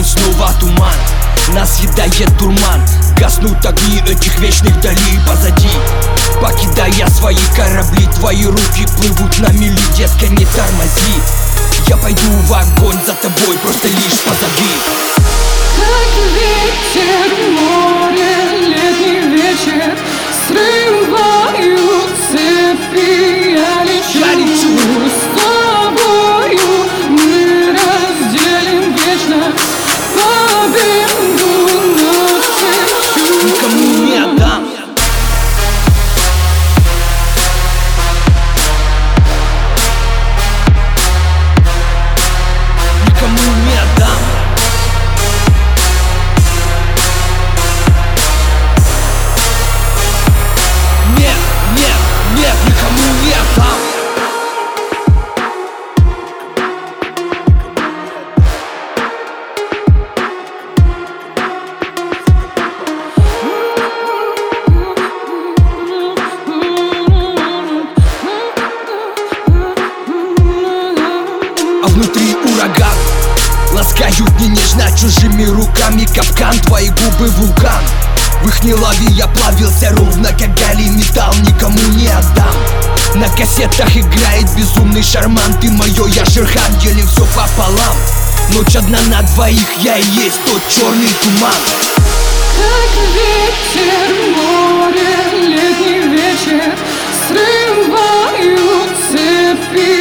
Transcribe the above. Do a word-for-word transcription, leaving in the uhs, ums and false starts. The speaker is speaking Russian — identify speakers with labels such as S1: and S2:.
S1: снова туман, нас съедает дурман. Гаснут огни этих вечных далей позади. Покидая свои корабли, твои руки плывут на мели, детка, не тормози. Я пойду в огонь за тобой, просто лишь позови.
S2: Как ветер в море, летний вечер, срываю цепи, я лечу,
S1: я лечу.
S2: С тобою мы разделим вечно победу навстречу.
S1: Никому не отдам. Никому не отдам. Нет, нет, нет, никому не отдам. А внутри ураган, ласкают не нежно чужими руками. Капкан, твои губы вулкан. В ихней лаве я плавился ровно, как галий металл. Никому не отдам. На кассетах играет безумный шарман. Ты мое, я Шерхан, делим все пополам. Ночь одна на двоих, я и есть тот черный туман.
S2: Как ветер в море, летний вечер, срываю цепи.